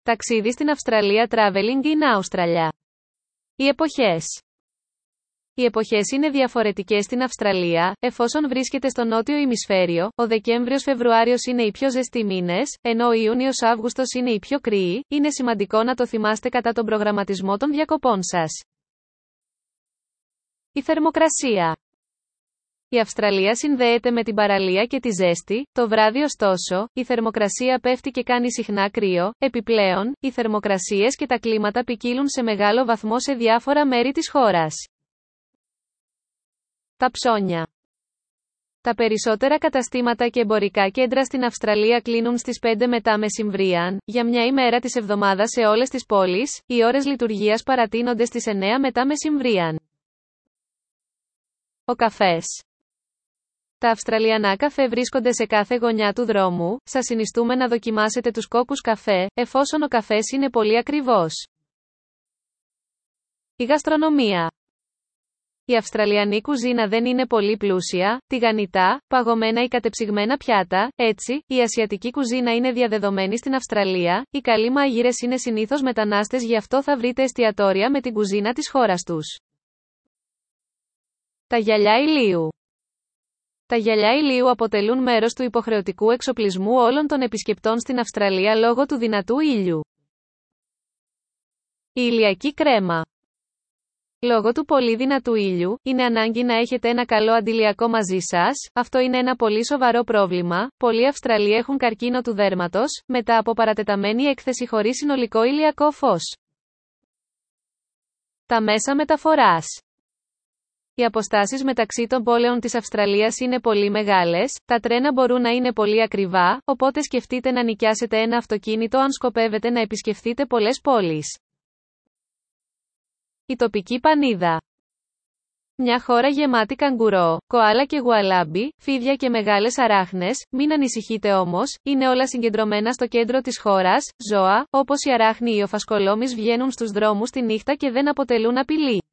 Ταξίδι στην Αυστραλία. Traveling in Australia. Οι εποχές. Οι εποχές είναι διαφορετικές στην Αυστραλία, εφόσον βρίσκεται στο νότιο ημισφαίριο. Ο Δεκέμβριος-Φεβρουάριος είναι οι πιο ζεστοί μήνες, ενώ ο Ιούνιος-Αύγουστος είναι οι πιο κρύοι. Είναι σημαντικό να το θυμάστε κατά τον προγραμματισμό των διακοπών σας. Η θερμοκρασία. Η Αυστραλία συνδέεται με την παραλία και τη ζέστη. Το βράδυ ωστόσο, η θερμοκρασία πέφτει και κάνει συχνά κρύο. Επιπλέον, οι θερμοκρασίες και τα κλίματα ποικίλουν σε μεγάλο βαθμό σε διάφορα μέρη της χώρας. Τα ψώνια. Τα περισσότερα καταστήματα και εμπορικά κέντρα στην Αυστραλία κλείνουν στις 5 μετά μεσημβρίαν, για μια ημέρα της εβδομάδας σε όλες τις πόλεις. Οι ώρες λειτουργίας παρατείνονται στις 9 μετά μεσημβρίαν. Ο καφές. Τα αυστραλιανά καφέ βρίσκονται σε κάθε γωνιά του δρόμου. Σας συνιστούμε να δοκιμάσετε τους κόκκους καφέ, εφόσον ο καφές είναι πολύ ακριβώς. Η γαστρονομία. Η αυστραλιανή κουζίνα δεν είναι πολύ πλούσια, τηγανιτά, παγωμένα ή κατεψυγμένα πιάτα. Έτσι, η ασιατική κουζίνα είναι διαδεδομένη στην Αυστραλία. Οι καλοί μάγειρες είναι συνήθως μετανάστες, γι' αυτό θα βρείτε εστιατόρια με την κουζίνα της χώρας τους. Τα γυαλιά ηλίου. Τα γυαλιά ηλίου αποτελούν μέρος του υποχρεωτικού εξοπλισμού όλων των επισκεπτών στην Αυστραλία λόγω του δυνατού ήλιου. Η ηλιακή κρέμα. Λόγω του πολύ δυνατού ήλιου, είναι ανάγκη να έχετε ένα καλό αντιλιακό μαζί σας. Αυτό είναι ένα πολύ σοβαρό πρόβλημα. Πολλοί Αυστραλοί έχουν καρκίνο του δέρματος, μετά από παρατεταμένη έκθεση χωρίς συνολικό ηλιακό φως. Τα μέσα μεταφοράς. Οι αποστάσεις μεταξύ των πόλεων της Αυστραλίας είναι πολύ μεγάλες, τα τρένα μπορούν να είναι πολύ ακριβά, οπότε σκεφτείτε να νοικιάσετε ένα αυτοκίνητο αν σκοπεύετε να επισκεφθείτε πολλές πόλεις. Η τοπική πανίδα. Μια χώρα γεμάτη καγκουρό, κοάλα και γουαλάμπι, φίδια και μεγάλες αράχνες. Μην ανησυχείτε όμως, είναι όλα συγκεντρωμένα στο κέντρο της χώρας. Ζώα, όπως οι αράχνοι ή ο φασκολόμης βγαίνουν στους δρόμους τη νύχτα και δεν αποτελούν απειλή.